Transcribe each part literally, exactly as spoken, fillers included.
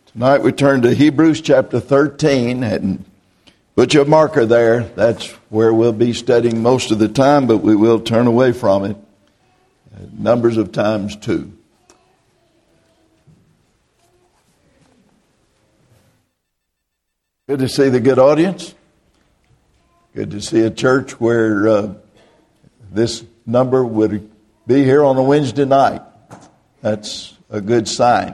Tonight we turn to Hebrews chapter thirteen and put your marker there. That's where we'll be studying most of the time, but we will turn away from it numbers of times too. Good to see the good audience. Good to see a church where uh, this number would be here on a Wednesday night. That's a good sign.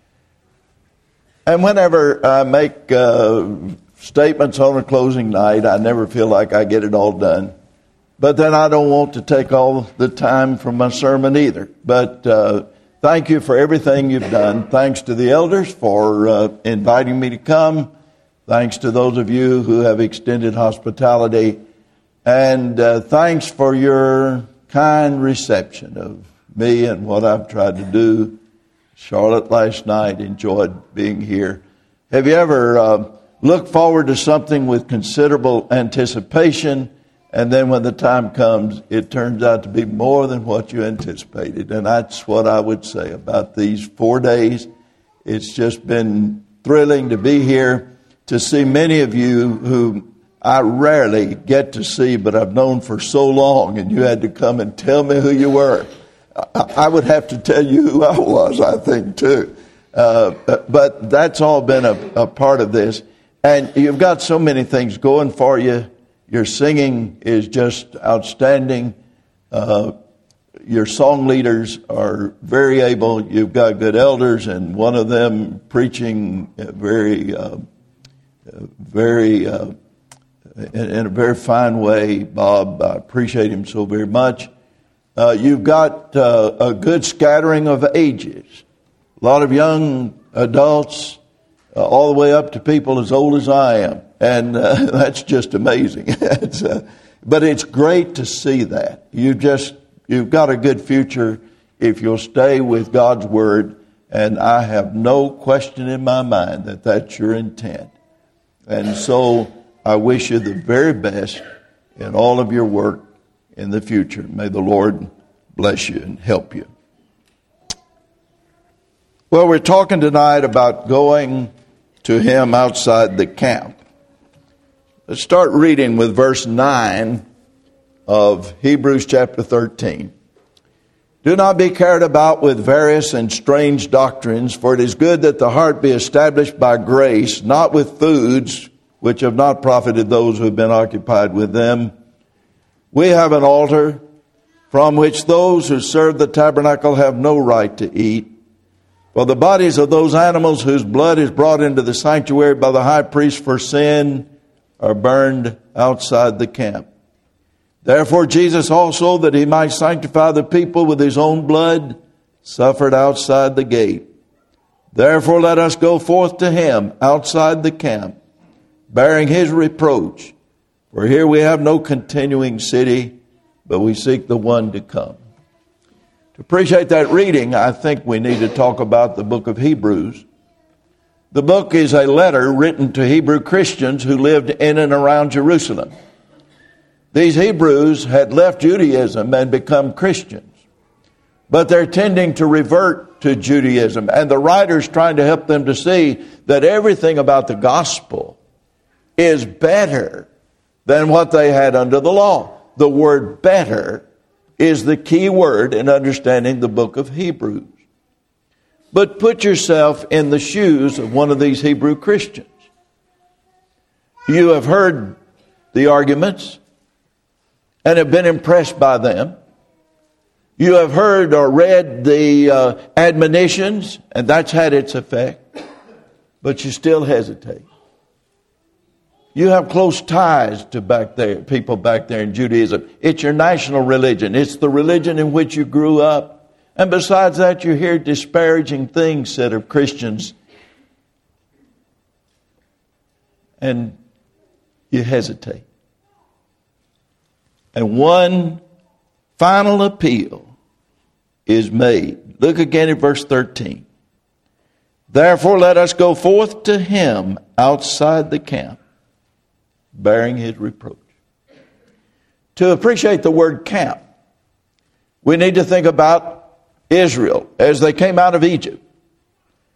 And whenever I make uh, statements on a closing night, I never feel like I get it all done. But then I don't want to take all the time from my sermon either. But uh, thank you for everything you've done. Thanks to the elders for uh, inviting me to come. Thanks to those of you who have extended hospitality. And uh, thanks for your kind reception of me and what I've tried to do. Charlotte last night enjoyed being here. Have you ever uh, looked forward to something with considerable anticipation, and then when the time comes, it turns out to be more than what you anticipated? And that's what I would say about these four days. It's just been thrilling to be here, to see many of you who I rarely get to see, but I've known for so long, and you had to come and tell me who you were. I would have to tell you who I was, I think, too. Uh, but that's all been a, a part of this. And you've got so many things going for you. Your singing is just outstanding. Uh, your song leaders are very able. You've got good elders, and one of them preaching very, uh, very, uh, in, in a very fine way. Bob, I appreciate him so very much. Uh, you've got uh, a good scattering of ages. A lot of young adults, uh, all the way up to people as old as I am. And uh, that's just amazing. it's, uh, but it's great to see that. You just, you've got a good future if you'll stay with God's Word. And I have no question in my mind that that's your intent. And so I wish you the very best in all of your work in the future. May the Lord bless you and help you. Well, we're talking tonight about going to Him outside the camp. Let's start reading with verse nine of Hebrews chapter thirteen. Do not be carried about with various and strange doctrines, for it is good that the heart be established by grace, not with foods which have not profited those who have been occupied with them. We have an altar from which those who serve the tabernacle have no right to eat. For the bodies of those animals whose blood is brought into the sanctuary by the high priest for sin are burned outside the camp. Therefore Jesus also, that he might sanctify the people with his own blood, suffered outside the gate. Therefore let us go forth to him outside the camp, bearing his reproach. For here we have no continuing city, but we seek the one to come. To appreciate that reading, I think we need to talk about the book of Hebrews. The book is a letter written to Hebrew Christians who lived in and around Jerusalem. These Hebrews had left Judaism and become Christians, but they're tending to revert to Judaism. And the writer's trying to help them to see that everything about the gospel is better than what they had under the law. The word better is the key word in understanding the book of Hebrews. But put yourself in the shoes of one of these Hebrew Christians. You have heard the arguments and have been impressed by them. You have heard or read the uh, admonitions, and that's had its effect. But you still hesitate. You have close ties to back there, people back there in Judaism. It's your national religion. It's the religion in which you grew up. And besides that, you hear disparaging things said of Christians. And you hesitate. And one final appeal is made. Look again at verse thirteen. Therefore let us go forth to him outside the camp, bearing his reproach. To appreciate the word camp, we need to think about Israel as they came out of Egypt.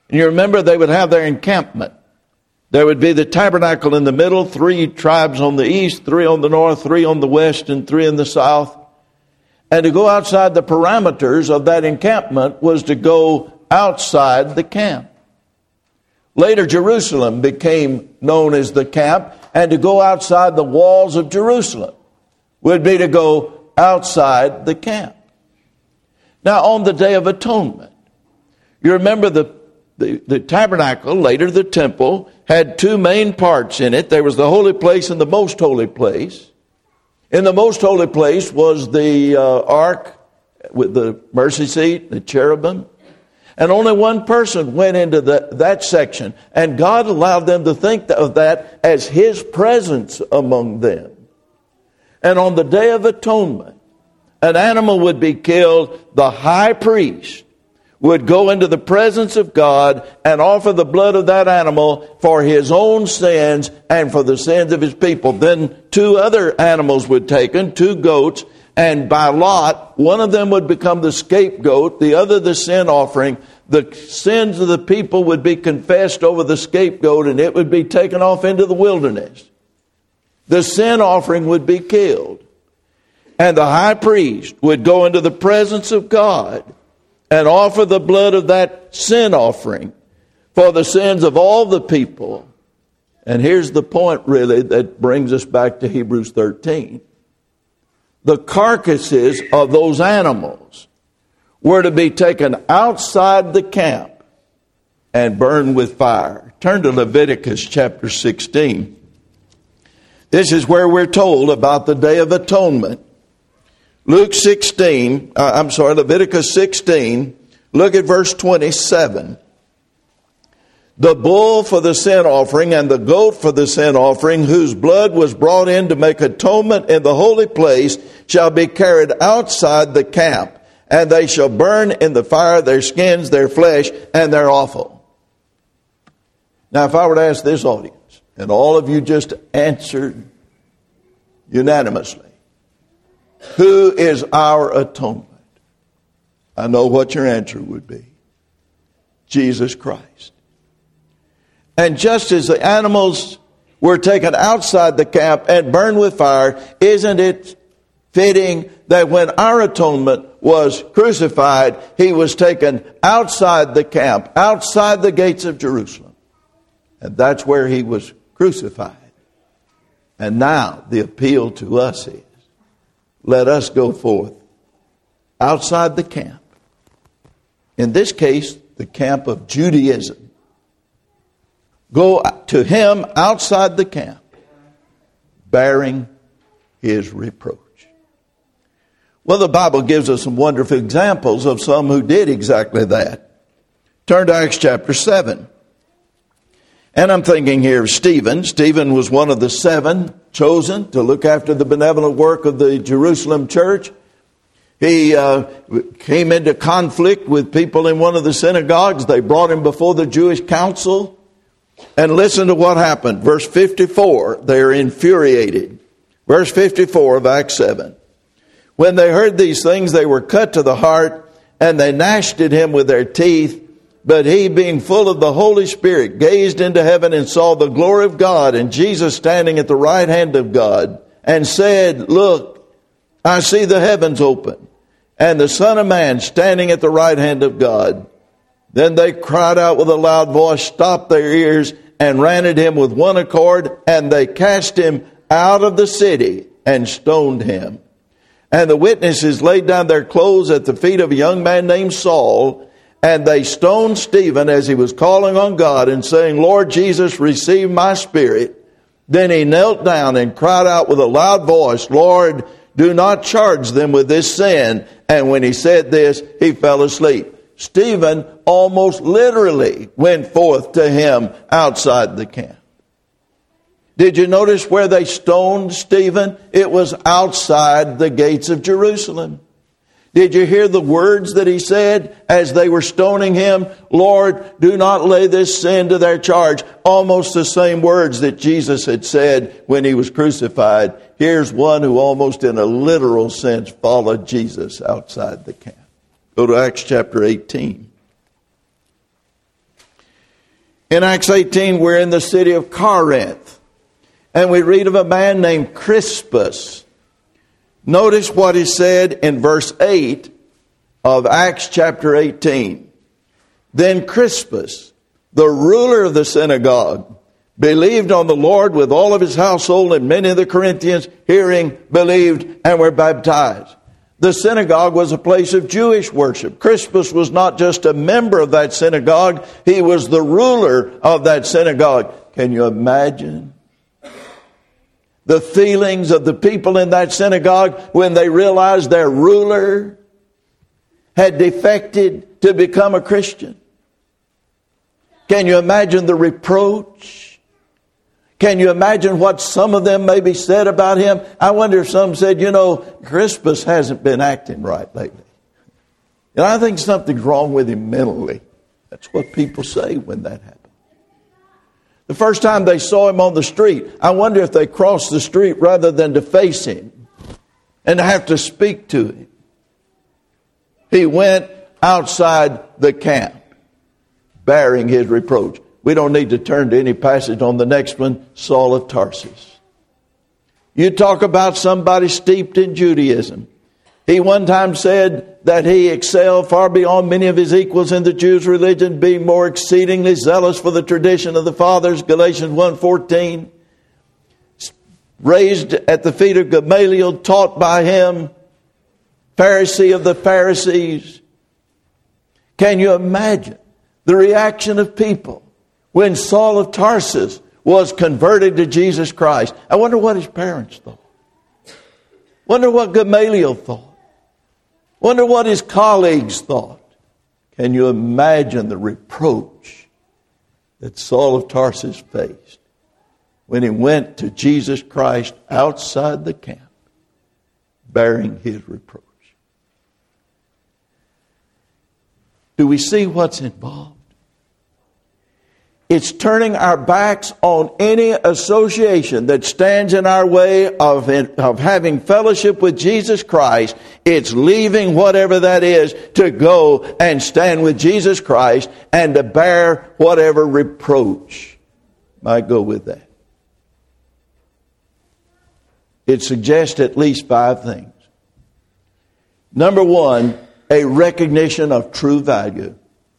And you remember they would have their encampment. There would be the tabernacle in the middle, three tribes on the east, three on the north, three on the west, and three in the south. And to go outside the parameters of that encampment was to go outside the camp. Later, Jerusalem became known as the camp, and to go outside the walls of Jerusalem would be to go outside the camp. Now, on the Day of Atonement, you remember the, the, the tabernacle, later the temple, had two main parts in it. There was the holy place and the most holy place. In the most holy place was the uh, ark with the mercy seat, the cherubim. And only one person went into the, that section. And God allowed them to think of that as His presence among them. And on the Day of Atonement, an animal would be killed. The high priest would go into the presence of God and offer the blood of that animal for his own sins and for the sins of his people. Then two other animals would be taken, two goats, and by lot, one of them would become the scapegoat, the other the sin offering. The sins of the people would be confessed over the scapegoat, and it would be taken off into the wilderness. The sin offering would be killed. And the high priest would go into the presence of God and offer the blood of that sin offering for the sins of all the people. And here's the point, really, that brings us back to Hebrews thirteen. The carcasses of those animals were to be taken outside the camp and burned with fire. Turn to Leviticus chapter sixteen. This is where we're told about the Day of Atonement. Luke sixteen, uh, I'm sorry, Leviticus sixteen, look at verse twenty-seven. The bull for the sin offering and the goat for the sin offering, whose blood was brought in to make atonement in the holy place, shall be carried outside the camp, and they shall burn in the fire their skins, their flesh, and their offal. Now, if I were to ask this audience, and all of you just answered unanimously, who is our atonement? I know what your answer would be. Jesus Christ. And just as the animals were taken outside the camp and burned with fire, isn't it fitting that when our atonement was crucified, He was taken outside the camp, outside the gates of Jerusalem? And that's where He was crucified. And now the appeal to us is, let us go forth outside the camp. In this case, the camp of Judaism. Go to Him outside the camp, bearing His reproach. Well, the Bible gives us some wonderful examples of some who did exactly that. Turn to Acts chapter seven. And I'm thinking here of Stephen. Stephen was one of the seven chosen to look after the benevolent work of the Jerusalem church. He uh, came into conflict with people in one of the synagogues. They brought him before the Jewish council. And listen to what happened. Verse fifty-four, they're infuriated. Verse fifty-four of Acts seven. When they heard these things, they were cut to the heart, and they gnashed at him with their teeth. But he, being full of the Holy Spirit, gazed into heaven and saw the glory of God and Jesus standing at the right hand of God, and said, Look, I see the heavens open, and the Son of Man standing at the right hand of God. Then they cried out with a loud voice, stopped their ears, and ran at him with one accord, and they cast him out of the city and stoned him. And the witnesses laid down their clothes at the feet of a young man named Saul, and they stoned Stephen as he was calling on God and saying, Lord Jesus, receive my spirit. Then he knelt down and cried out with a loud voice, Lord, do not charge them with this sin. And when he said this, he fell asleep. Stephen almost literally went forth to him outside the camp. Did you notice where they stoned Stephen? It was outside the gates of Jerusalem. Did you hear the words that he said as they were stoning him? Lord, do not lay this sin to their charge. Almost the same words that Jesus had said when he was crucified. Here's one who almost in a literal sense followed Jesus outside the camp. Go to Acts chapter eighteen. In Acts eighteen, we're in the city of Corinth, and we read of a man named Crispus. Notice what he said in verse eight of Acts chapter eighteen. Then Crispus, the ruler of the synagogue, believed on the Lord with all of his household, and many of the Corinthians, hearing, believed and were baptized. The synagogue was a place of Jewish worship. Crispus was not just a member of that synagogue, he was the ruler of that synagogue. Can you imagine the feelings of the people in that synagogue when they realized their ruler had defected to become a Christian? Can you imagine the reproach? Can you imagine what some of them maybe said about him? I wonder if some said, you know, Crispus hasn't been acting right lately. And I think something's wrong with him mentally. That's what people say when that happens. The first time they saw him on the street, I wonder if they crossed the street rather than to face him and to have to speak to him. He went outside the camp, bearing his reproach. We don't need to turn to any passage on the next one, Saul of Tarsus. You talk about somebody steeped in Judaism. He one time said that he excelled far beyond many of his equals in the Jews' religion, being more exceedingly zealous for the tradition of the fathers, Galatians one fourteen. Raised at the feet of Gamaliel, taught by him, Pharisee of the Pharisees. Can you imagine the reaction of people when Saul of Tarsus was converted to Jesus Christ? I wonder what his parents thought. Wonder what Gamaliel thought. Wonder what his colleagues thought. Can you imagine the reproach that Saul of Tarsus faced when he went to Jesus Christ outside the camp, bearing his reproach? Do we see what's involved? It's turning our backs on any association that stands in our way of, of having fellowship with Jesus Christ. It's leaving whatever that is to go and stand with Jesus Christ and to bear whatever reproach might go with that. It suggests at least five things. Number one, a recognition of true value.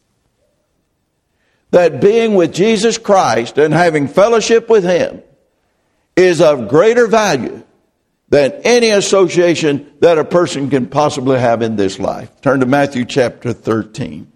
That being with Jesus Christ and having fellowship with Him is of greater value than any association that a person can possibly have in this life. Turn to Matthew chapter thirteen.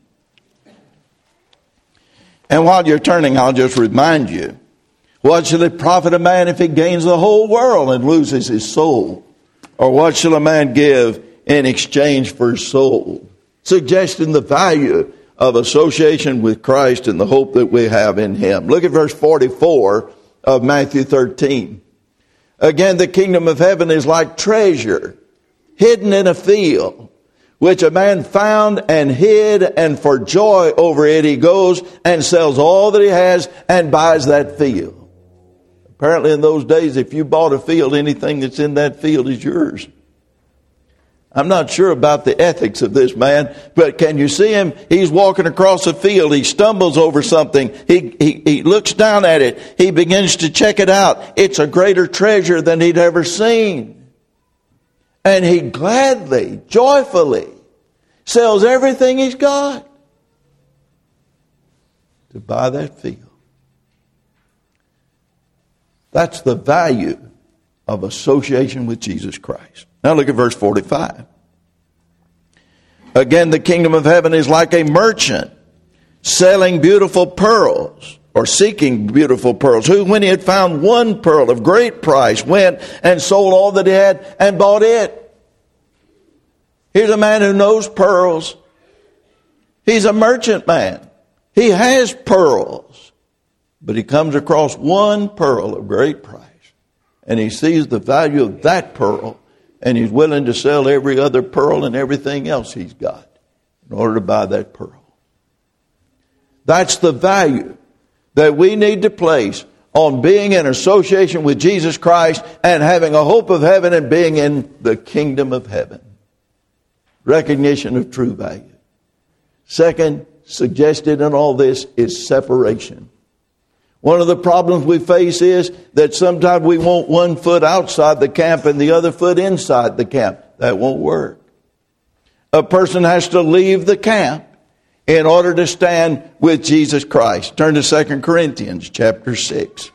And while you're turning, I'll just remind you, what shall it profit a man if he gains the whole world and loses his soul? Or what shall a man give in exchange for his soul? Suggesting the value of association with Christ and the hope that we have in Him. Look at verse forty-four of Matthew thirteen. Again, the kingdom of heaven is like treasure hidden in a field, which a man found and hid, and for joy over it he goes and sells all that he has and buys that field. Apparently in those days, if you bought a field, anything that's in that field is yours. I'm not sure about the ethics of this man, but can you see him? He's walking across a field. He stumbles over something. He, he, he looks down at it. He begins to check it out. It's a greater treasure than he'd ever seen. And he gladly, joyfully sells everything he's got to buy that field. That's the value of association with Jesus Christ. Now look at verse forty-five. Again, the kingdom of heaven is like a merchant selling beautiful pearls, or seeking beautiful pearls, who, when he had found one pearl of great price, went and sold all that he had and bought it. Here's a man who knows pearls. He's a merchant man. He has pearls, but he comes across one pearl of great price, and he sees the value of that pearl, and he's willing to sell every other pearl and everything else he's got in order to buy that pearl. That's the value that we need to place on being in association with Jesus Christ and having a hope of heaven and being in the kingdom of heaven. Recognition of true value. Second, suggested in all this is separation. One of the problems we face is that sometimes we want one foot outside the camp and the other foot inside the camp. That won't work. A person has to leave the camp in order to stand with Jesus Christ. Turn to Second Corinthians chapter six.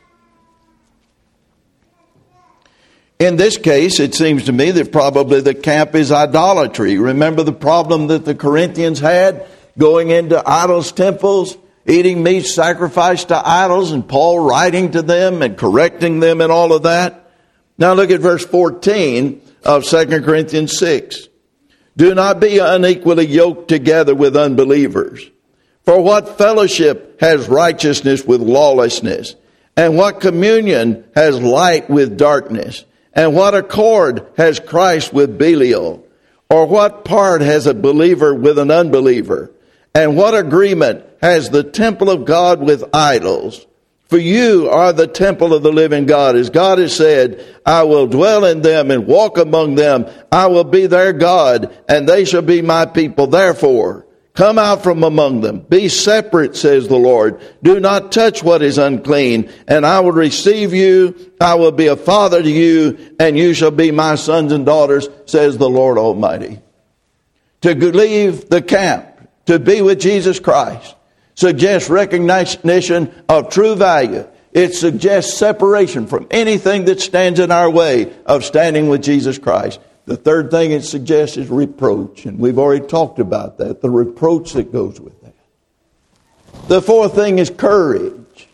In this case, it seems to me that probably the camp is idolatry. Remember the problem that the Corinthians had going into idols' temples, eating meat sacrificed to idols, and Paul writing to them and correcting them and all of that. Now look at verse fourteen of Second Corinthians six. Do not be unequally yoked together with unbelievers. For what fellowship has righteousness with lawlessness? And what communion has light with darkness? And what accord has Christ with Belial? Or what part has a believer with an unbeliever? And what agreement has the temple of God with idols? For you are the temple of the living God. As God has said, I will dwell in them and walk among them. I will be their God, and they shall be my people. Therefore, come out from among them. Be separate, says the Lord. Do not touch what is unclean, and I will receive you. I will be a father to you, and you shall be my sons and daughters, says the Lord Almighty. To leave the camp, to be with Jesus Christ, suggests recognition of true value. It suggests separation from anything that stands in our way of standing with Jesus Christ. The third thing it suggests is reproach, and we've already talked about that, the reproach that goes with that. The fourth thing is courage.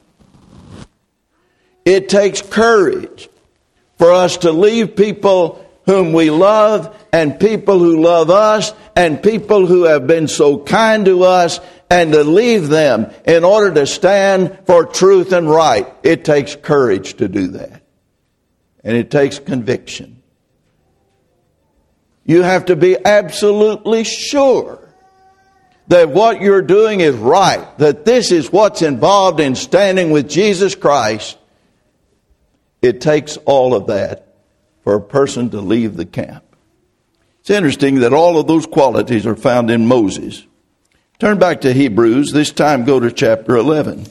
It takes courage for us to leave people whom we love and people who love us and people who have been so kind to us, and to leave them in order to stand for truth and right. It takes courage to do that. And it takes conviction. You have to be absolutely sure that what you're doing is right, that this is what's involved in standing with Jesus Christ. It takes all of that for a person to leave the camp. It's interesting that all of those qualities are found in Moses. Turn back to Hebrews. This time go to chapter eleven.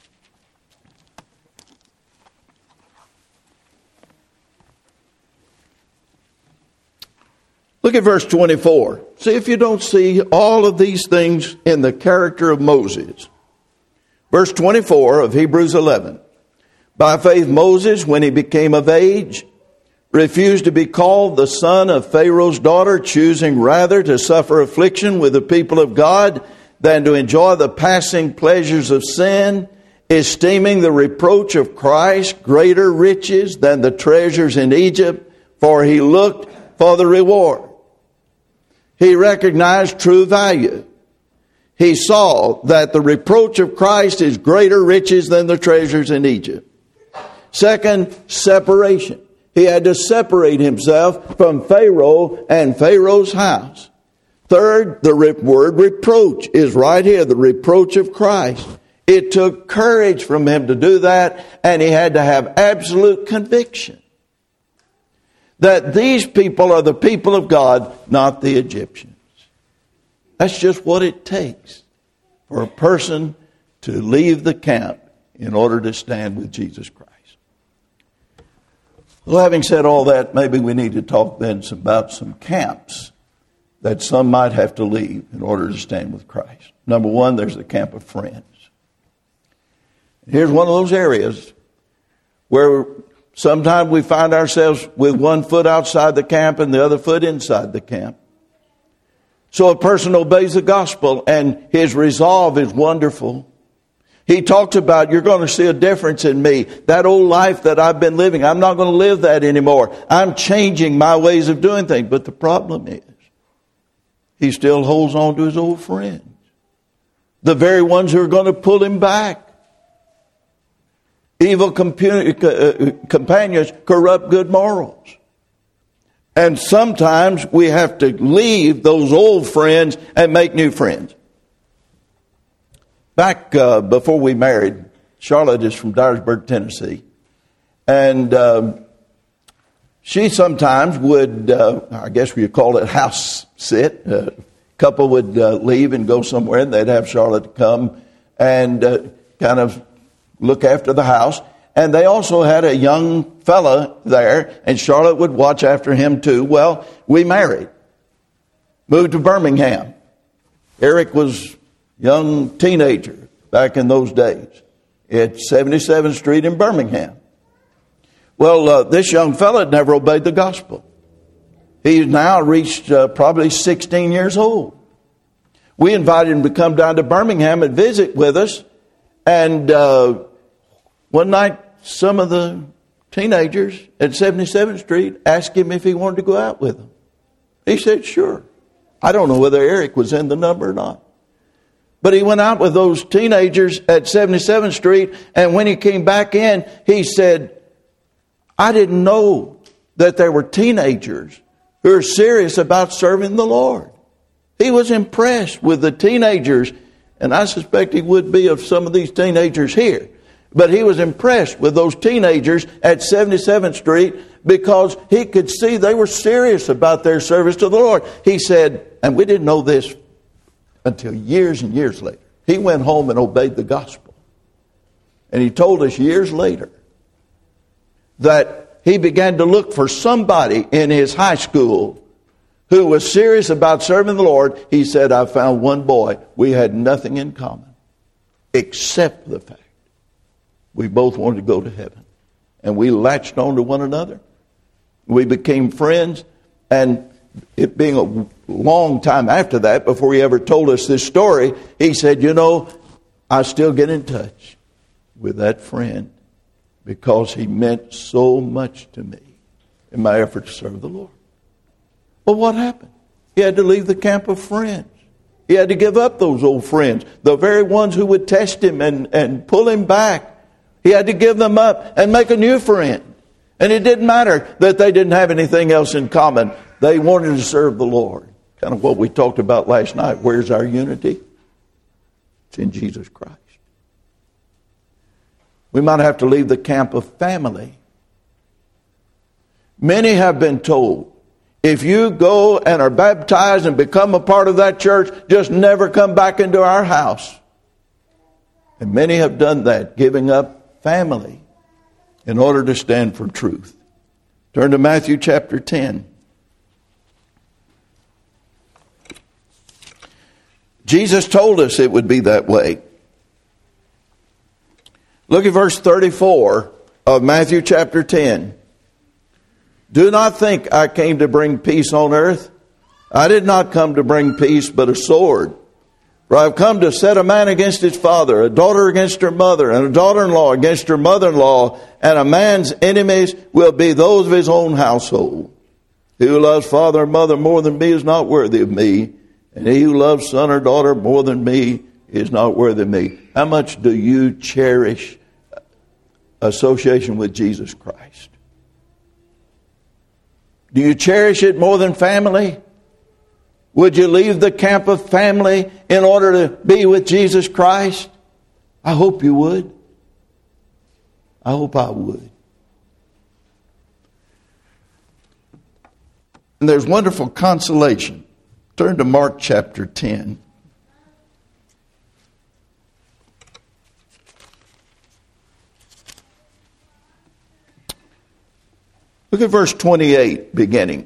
Look at verse twenty-four. See if you don't see all of these things in the character of Moses. Verse twenty-four of Hebrews eleven. By faith Moses, when he became of age, refused to be called the son of Pharaoh's daughter, choosing rather to suffer affliction with the people of God than to enjoy the passing pleasures of sin, esteeming the reproach of Christ greater riches than the treasures in Egypt, for he looked for the reward. He recognized true value. He saw that the reproach of Christ is greater riches than the treasures in Egypt. Second, separation. He had to separate himself from Pharaoh and Pharaoh's house. Third, the word reproach is right here, the reproach of Christ. It took courage from him to do that, and he had to have absolute conviction that these people are the people of God, not the Egyptians. That's just what it takes for a person to leave the camp in order to stand with Jesus Christ. Well, having said all that, maybe we need to talk then about some camps that some might have to leave in order to stand with Christ. Number one, there's the camp of friends. Here's one of those areas where sometimes we find ourselves with one foot outside the camp and the other foot inside the camp. So a person obeys the gospel and his resolve is wonderful. He talks about, you're going to see a difference in me. That old life that I've been living, I'm not going to live that anymore. I'm changing my ways of doing things. But the problem is, he still holds on to his old friends. The very ones who are going to pull him back. Evil companions corrupt good morals. And sometimes we have to leave those old friends and make new friends. Back uh, before we married, Charlotte is from Dyersburg, Tennessee. And um, she sometimes would, uh, I guess we would call it house sit. A couple would uh, leave and go somewhere, and they'd have Charlotte come and uh, kind of look after the house. And they also had a young fella there, and Charlotte would watch after him too. Well, we married. Moved to Birmingham. Eric was a young teenager back in those days at seventy-seventh Street in Birmingham. Well, uh, this young fella had never obeyed the gospel. He's now reached uh, probably sixteen years old. We invited him to come down to Birmingham and visit with us. And uh, one night, some of the teenagers at seventy-seventh Street asked him if he wanted to go out with them. He said, sure. I don't know whether Eric was in the number or not. But he went out with those teenagers at seventy-seventh Street, and when he came back in, he said, I didn't know that there were teenagers who are serious about serving the Lord. He was impressed with the teenagers, and I suspect he would be of some of these teenagers here. But he was impressed with those teenagers at seventy-seventh Street because he could see they were serious about their service to the Lord. He said, and we didn't know this until years and years later, he went home and obeyed the gospel. And he told us years later that he began to look for somebody in his high school who was serious about serving the Lord. He said, I found one boy. We had nothing in common except the fact we both wanted to go to heaven. And we latched on to one another. We became friends. And it being a long time after that, before he ever told us this story, he said, you know, I still get in touch with that friend because he meant so much to me in my effort to serve the Lord. Well, what happened? He had to leave the camp of friends. He had to give up those old friends, the very ones who would test him and, and pull him back. He had to give them up and make a new friend. And it didn't matter that they didn't have anything else in common. They wanted to serve the Lord. Kind of what we talked about last night. Where's our unity? It's in Jesus Christ. We might have to leave the camp of family. Many have been told, if you go and are baptized and become a part of that church, just never come back into our house. And many have done that, giving up family in order to stand for truth. Turn to Matthew chapter ten. Jesus told us it would be that way. Look at verse thirty-four of Matthew chapter ten. Do not think I came to bring peace on earth. I did not come to bring peace, but a sword. For I have come to set a man against his father, a daughter against her mother, and a daughter-in-law against her mother-in-law, and a man's enemies will be those of his own household. He who loves father or mother more than me is not worthy of me, and he who loves son or daughter more than me is not worthy of me. How much do you cherish association with Jesus Christ? Do you cherish it more than family? Would you leave the camp of family in order to be with Jesus Christ? I hope you would. I hope I would. And there's wonderful consolation. Turn to Mark chapter ten. Look at verse twenty-eight beginning.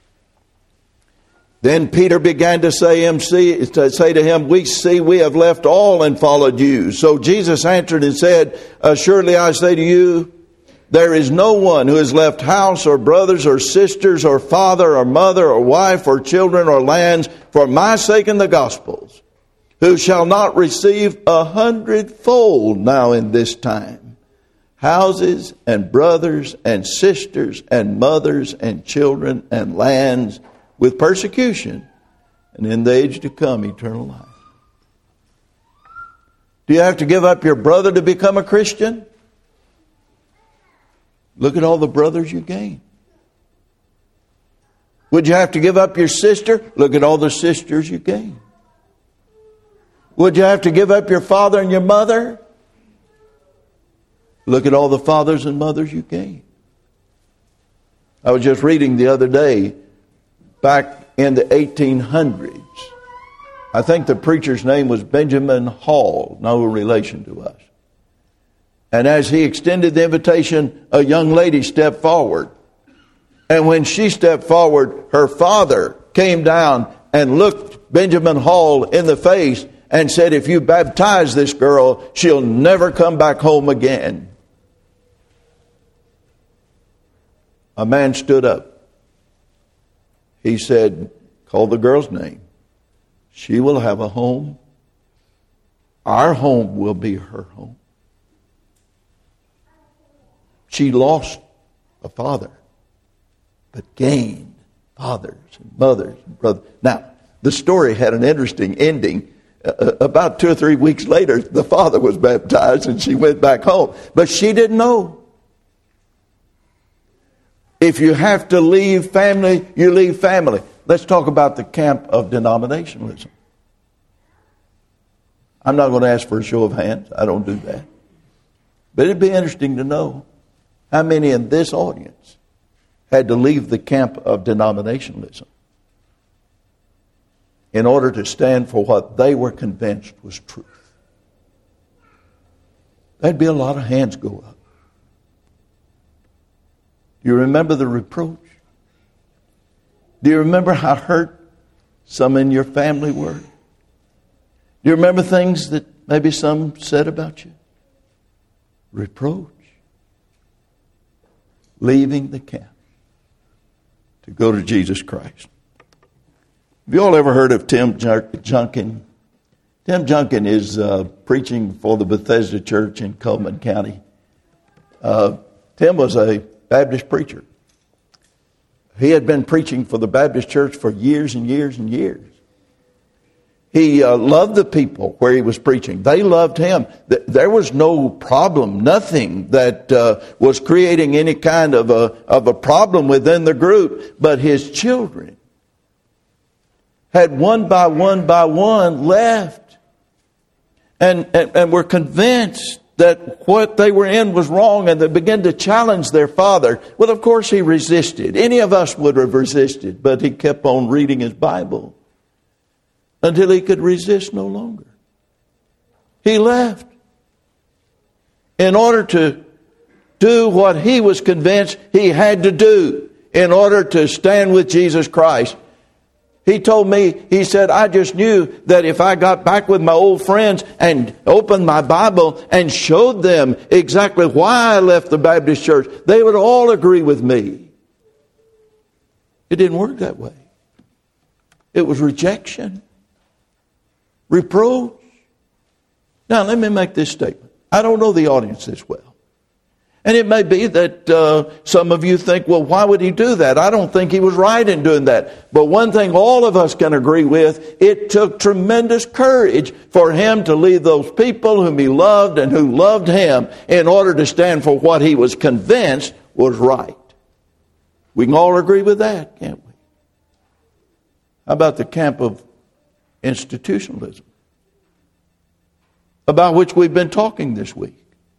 Then Peter began to say, him, see, to say to him, we see we have left all and followed you. So Jesus answered and said, assuredly I say to you, there is no one who has left house or brothers or sisters or father or mother or wife or children or lands for my sake and the gospel's, who shall not receive a hundredfold now in this time, houses and brothers and sisters and mothers and children and lands, with persecution, and in the age to come, eternal life. Do you have to give up your brother to become a Christian? Look at all the brothers you gain. Would you have to give up your sister? Look at all the sisters you gain. Would you have to give up your father and your mother? Look at all the fathers and mothers you gain. I was just reading the other day, back in the eighteen hundreds, I think the preacher's name was Benjamin Hall, no relation to us. And as he extended the invitation, a young lady stepped forward. And when she stepped forward, her father came down and looked Benjamin Hall in the face and said, if you baptize this girl, she'll never come back home again. A man stood up. He said, call the girl's name. She will have a home. Our home will be her home. She lost a father, but gained fathers and mothers and brothers. Now, the story had an interesting ending. Uh, about two or three weeks later, the father was baptized and she went back home. But she didn't know. If you have to leave family, you leave family. Let's talk about the camp of denominationalism. I'm not going to ask for a show of hands. I don't do that. But it'd be interesting to know how many in this audience had to leave the camp of denominationalism in order to stand for what they were convinced was truth. There'd be a lot of hands go up. Do you remember the reproach? Do you remember how hurt some in your family were? Do you remember things that maybe some said about you? Reproach. Leaving the camp to go to Jesus Christ. Have you all ever heard of Tim Junkin? Tim Junkin is uh, preaching for the Bethesda Church in Cullman County. Uh, Tim was a Baptist preacher. He had been preaching for the Baptist Church for years and years and years. He uh, loved the people where he was preaching. They loved him. There was no problem, nothing that uh, was creating any kind of a, of a problem within the group. But his children had one by one by one left and, and, and were convinced that what they were in was wrong, and they began to challenge their father. Well, of course he resisted. Any of us would have resisted, but he kept on reading his Bible until he could resist no longer. He left in order to do what he was convinced he had to do in order to stand with Jesus Christ. He told me, he said, I just knew that if I got back with my old friends and opened my Bible and showed them exactly why I left the Baptist church, they would all agree with me. It didn't work that way. It was rejection. Reproach. Now, let me make this statement. I don't know the audience this well. And it may be that uh, some of you think, well, why would he do that? I don't think he was right in doing that. But one thing all of us can agree with, it took tremendous courage for him to leave those people whom he loved and who loved him in order to stand for what he was convinced was right. We can all agree with that, can't we? How about the camp of institutionalism, about which we've been talking this week?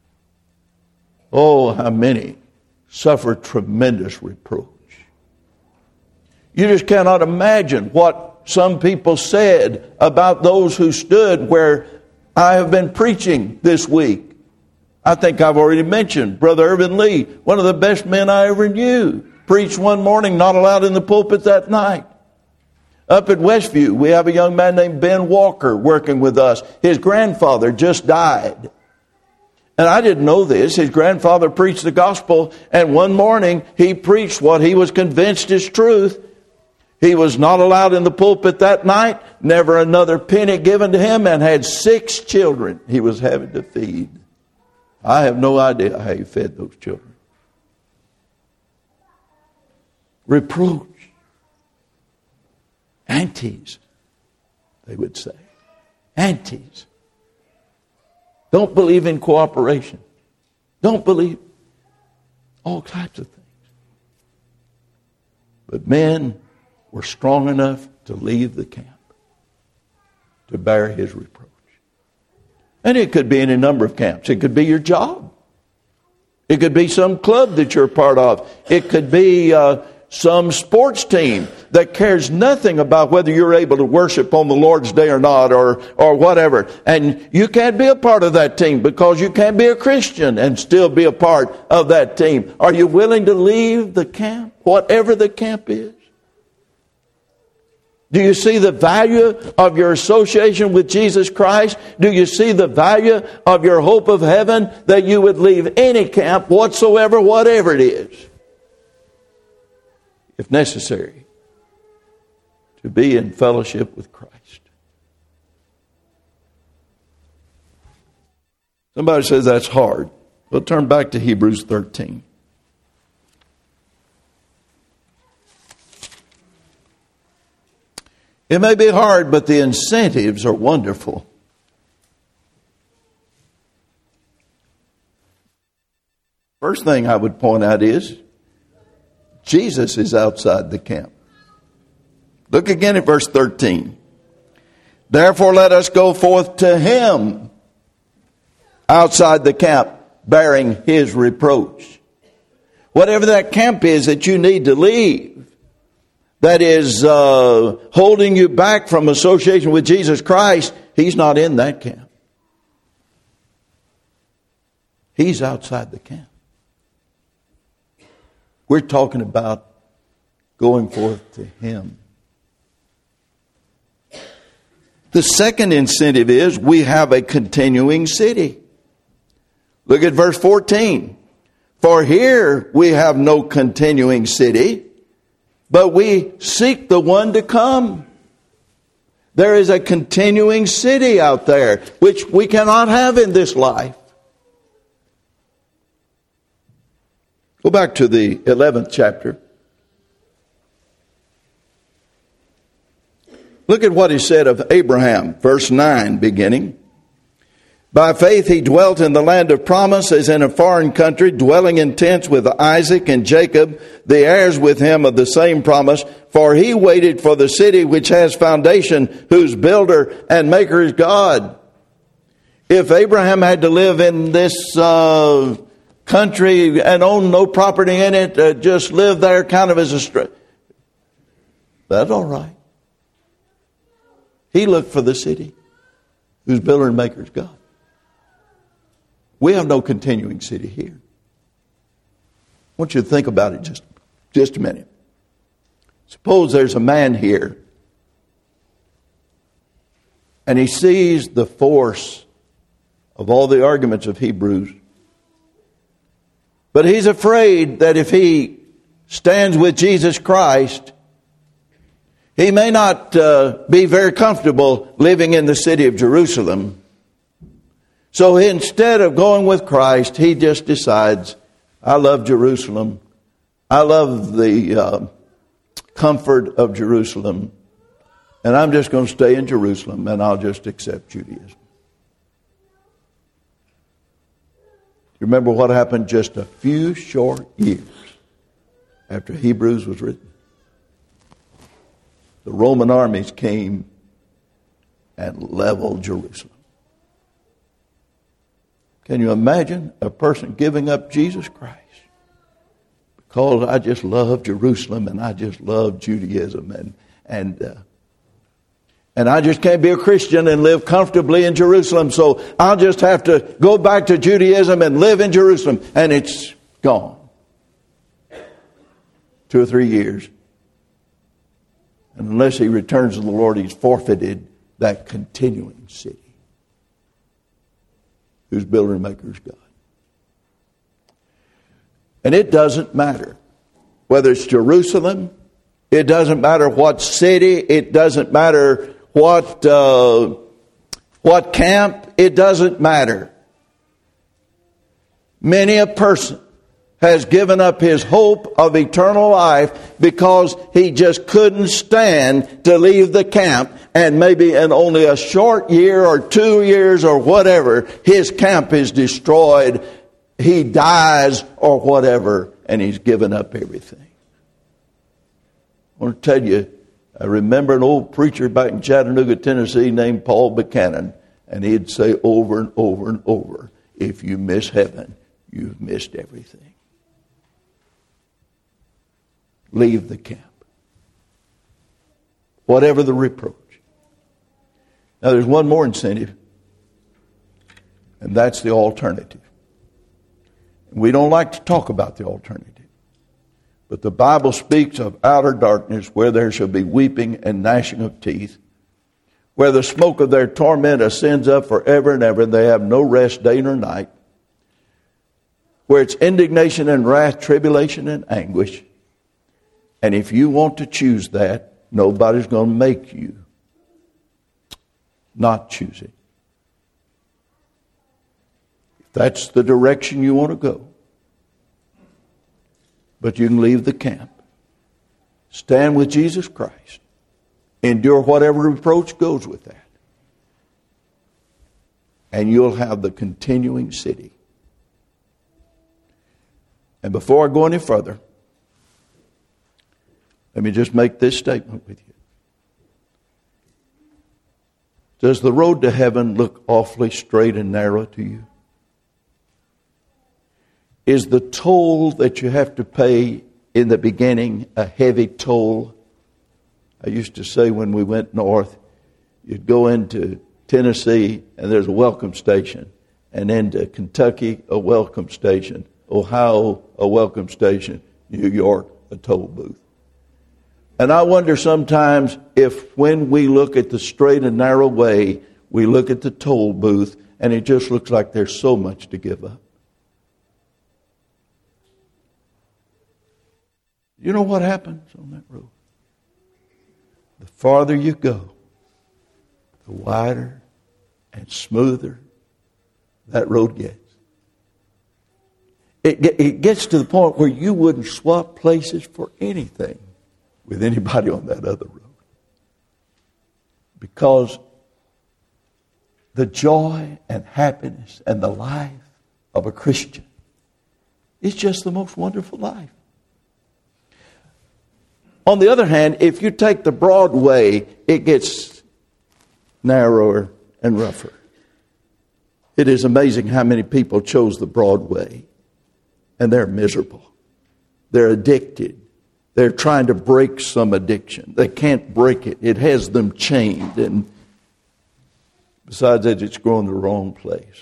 Oh, how many suffered tremendous reproach. You just cannot imagine what some people said about those who stood where I have been preaching this week. I think I've already mentioned Brother Irvin Lee, one of the best men I ever knew, preached one morning, not allowed in the pulpit that night. Up at Westview, we have a young man named Ben Walker working with us. His grandfather just died. And I didn't know this. His grandfather preached the gospel, and one morning he preached what he was convinced is truth. He was not allowed in the pulpit that night, never another penny given to him, and had six children he was having to feed. I have no idea how he fed those children. Reproach. Antis, they would say. Antis. Don't believe in cooperation. Don't believe all types of things. But men were strong enough to leave the camp to bear his reproach. And it could be any number of camps. It could be your job. It could be some club that you're part of. It could be uh, some sports team that cares nothing about whether you're able to worship on the Lord's Day or not, or, or whatever. And you can't be a part of that team because you can't be a Christian and still be a part of that team. Are you willing to leave the camp, whatever the camp is? Do you see the value of your association with Jesus Christ? Do you see the value of your hope of heaven, that you would leave any camp whatsoever, whatever it is, if necessary, to be in fellowship with Christ? Somebody says that's hard. We'll turn back to Hebrews thirteen. It may be hard, but the incentives are wonderful. First thing I would point out is Jesus is outside the camp. Look again at verse thirteen. Therefore let us go forth to him outside the camp, bearing his reproach. Whatever that camp is that you need to leave, that is uh, holding you back from association with Jesus Christ, he's not in that camp. He's outside the camp. We're talking about going forth to him. The second incentive is we have a continuing city. Look at verse fourteen. For here we have no continuing city, but we seek the one to come. There is a continuing city out there, which we cannot have in this life. Go back to the eleventh chapter. Look at what he said of Abraham, verse nine beginning. By faith he dwelt in the land of promise as in a foreign country, dwelling in tents with Isaac and Jacob, the heirs with him of the same promise. For he waited for the city which has foundation, whose builder and maker is God. If Abraham had to live in this uh, country and own no property in it, uh, just live there kind of as a str- that's all right. He looked for the city whose builder and maker is God. We have no continuing city here. I want you to think about it just, just a minute. Suppose there's a man here and he sees the force of all the arguments of Hebrews, but he's afraid that if he stands with Jesus Christ, he may not uh, be very comfortable living in the city of Jerusalem. So instead of going with Christ, he just decides, I love Jerusalem. I love the uh, comfort of Jerusalem. And I'm just going to stay in Jerusalem and I'll just accept Judaism. You remember what happened just a few short years after Hebrews was written? The Roman armies came and leveled Jerusalem. Can you imagine a person giving up Jesus Christ because I just love Jerusalem and I just love Judaism and and uh, and I just can't be a Christian and live comfortably in Jerusalem, so I'll just have to go back to Judaism and live in Jerusalem, and it's gone. Two or three years. And unless he returns to the Lord, he's forfeited that continuing city whose builder and maker is God. And it doesn't matter whether it's Jerusalem, it doesn't matter what city, it doesn't matter what uh, what camp, it doesn't matter. Many a person has given up his hope of eternal life because he just couldn't stand to leave the camp, and maybe in only a short year or two years or whatever, his camp is destroyed, he dies or whatever, and he's given up everything. I want to tell you, I remember an old preacher back in Chattanooga, Tennessee named Paul Buchanan, and he'd say over and over and over, if you miss heaven, you've missed everything. leave the camp. Whatever the reproach. Now there's one more incentive, and that's the alternative. We don't like to talk about the alternative. But the Bible speaks of outer darkness where there shall be weeping and gnashing of teeth, where the smoke of their torment ascends up forever and ever, and they have no rest day nor night, where it's indignation and wrath, tribulation and anguish. And if you want to choose that, nobody's going to make you not choose it. If that's the direction you want to go. But you can leave the camp. Stand with Jesus Christ. Endure whatever reproach goes with that. And you'll have the continuing city. And before I go any further, let me just make this statement with you. Does the road to heaven look awfully straight and narrow to you? Is the toll that you have to pay in the beginning a heavy toll? I used to say when we went north, you'd go into Tennessee and there's a welcome station, and into Kentucky a welcome station, Ohio a welcome station, New York a toll booth. And I wonder sometimes if when we look at the straight and narrow way, we look at the toll booth and it just looks like there's so much to give up. You know what happens on that road? The farther you go, the wider and smoother that road gets. It, it gets to the point where you wouldn't swap places for anything with anybody on that other road. Because the joy and happiness and the life of a Christian is just the most wonderful life. On the other hand, if you take the broad way, it gets narrower and rougher. It is amazing how many people chose the broad way, and they're miserable. They're addicted. They're trying to break some addiction. They can't break it. It has them chained, and besides that, it's going the wrong place.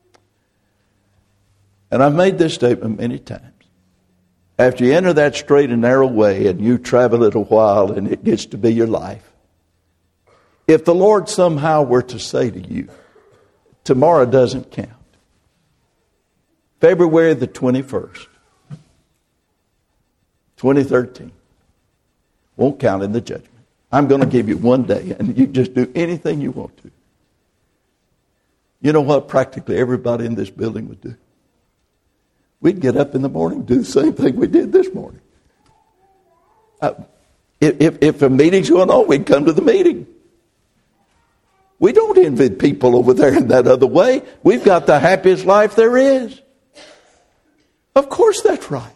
And I've made this statement many times. After you enter that straight and narrow way and you travel it a while and it gets to be your life, if the Lord somehow were to say to you, tomorrow doesn't count, February the twenty-first, twenty thirteen, won't count in the judgment. I'm going to give you one day and you just do anything you want to. You know what practically everybody in this building would do? We'd get up in the morning and do the same thing we did this morning. Uh, if, if a meeting's going on, we'd come to the meeting. We don't envy people over there in that other way. We've got the happiest life there is. Of course that's right.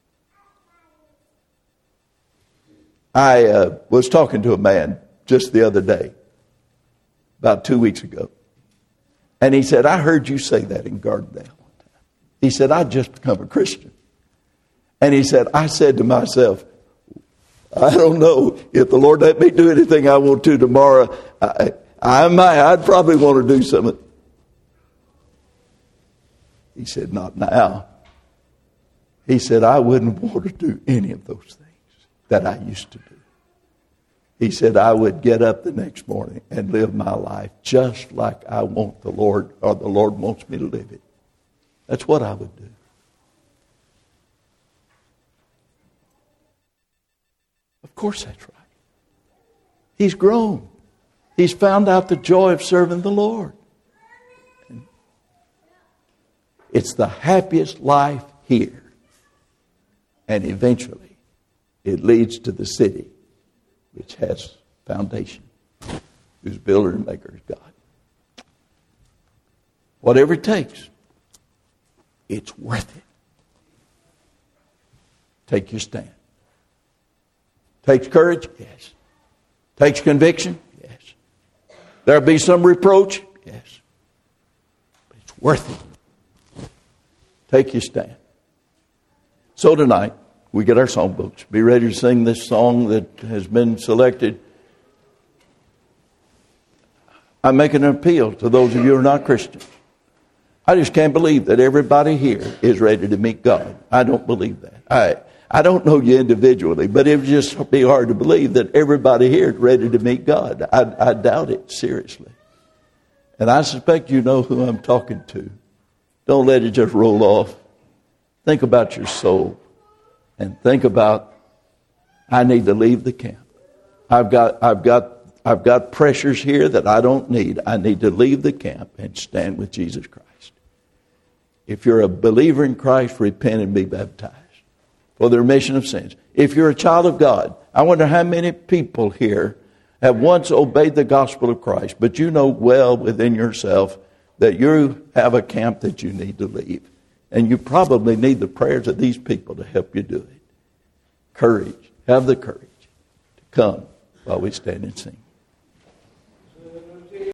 I uh, was talking to a man just the other day, about two weeks ago. And he said, I heard you say that in Gardendale. He said, I just become a Christian. And he said, I said to myself, I don't know if the Lord let me do anything I want to tomorrow. I, I might, I'd probably want to do something. He said, not now. He said, I wouldn't want to do any of those things that I used to do. He said, I would get up the next morning and live my life just like I want the Lord, or the Lord wants me to live it. That's what I would do. Of course that's right. He's grown. He's found out the joy of serving the Lord. It's the happiest life here. And eventually, it leads to the city, which has foundation, whose builder and maker is God. Whatever it takes, it's worth it. Take your stand. Takes courage? Yes. Takes conviction? Yes. There'll be some reproach? Yes. But it's worth it. Take your stand. So tonight, we get our songbooks. Be ready to sing this song that has been selected. I'm making an appeal to those of you who are not Christians. I just can't believe that everybody here is ready to meet God. I don't believe that. I I don't know you individually, but it would just be hard to believe that everybody here is ready to meet God. I, I doubt it, seriously. And I suspect you know who I'm talking to. Don't let it just roll off. Think about your soul. And think about, I need to leave the camp. I've got, I've got, I've got pressures here that I don't need. I need to leave the camp and stand with Jesus Christ. If you're a believer in Christ, repent and be baptized for the remission of sins. If you're a child of God, I wonder how many people here have once obeyed the gospel of Christ, but you know well within yourself that you have a camp that you need to leave. And you probably need the prayers of these people to help you do it. Courage. Have the courage to come while we stand and sing.